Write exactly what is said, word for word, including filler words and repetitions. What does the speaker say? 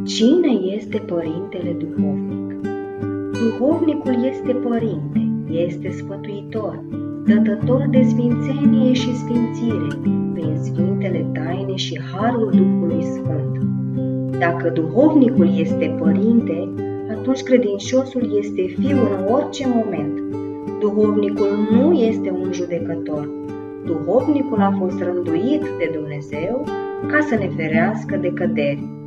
Cine este Părintele Duhovnic? Duhovnicul este părinte, este sfătuitor, dătător de sfințenie și sfințire, prin sfintele taine și harul Duhului Sfânt. Dacă duhovnicul este părinte, atunci credinciosul este fiu în orice moment. Duhovnicul nu este un judecător. Duhovnicul a fost rânduit de Dumnezeu ca să ne ferească de căderi.